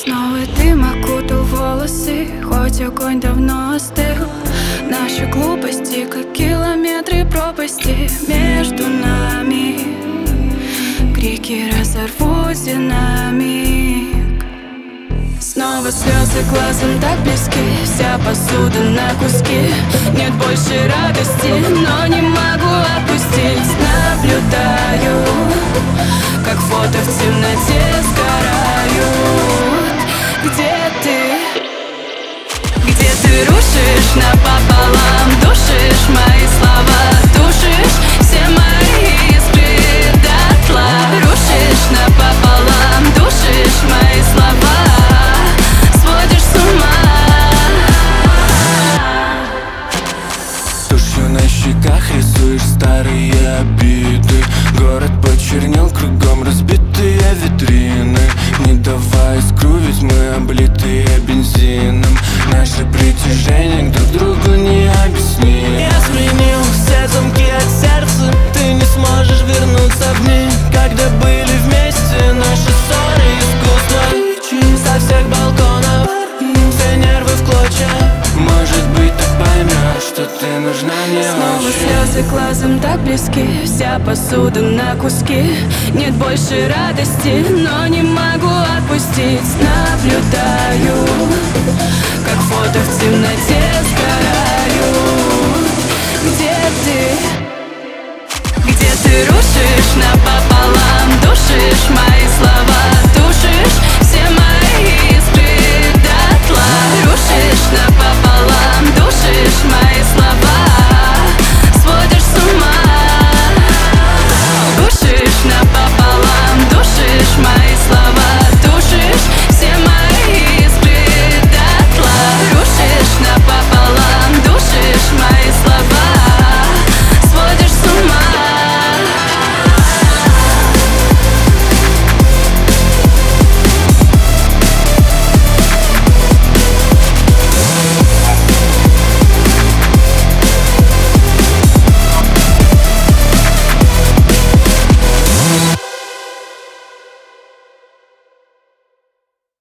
Снова дым окутал волосы, хоть огонь давно остыл. Наши глупости, как километры пропасти между нами. Крики разорвут динамик. Снова слезы глазом так близки, вся посуда на куски. Нет больше радости, но не могу отпустить. Наблюдаю, как фото в темноте сгорают. Где ты? Где ты рушишь напополам, душишь мои слова, душишь все мои искры дотла. Рушишь напополам, душишь мои слова, сводишь с ума. Тушью на щеках рисуешь старые обиды. Город почернел, кругом разбитые витрины. Не давай искру, ведь мы облитые бензином. Наше притяжение к друг другу не объяснить. Я сменил все замки от сердца. Ты не сможешь вернуться в дни, когда были вместе. Наши ссоры искусство. Кричи со всех балконов, все нервы в клочья. Может быть, ты поймешь, что ты нужна мне. Снова слезы глазом так близки, вся посуда на куски. Нет больше радости, но не могу отпустить. Наблюдаю, как фото в темноте сгорают. Где ты? Где ты рушишь напополам,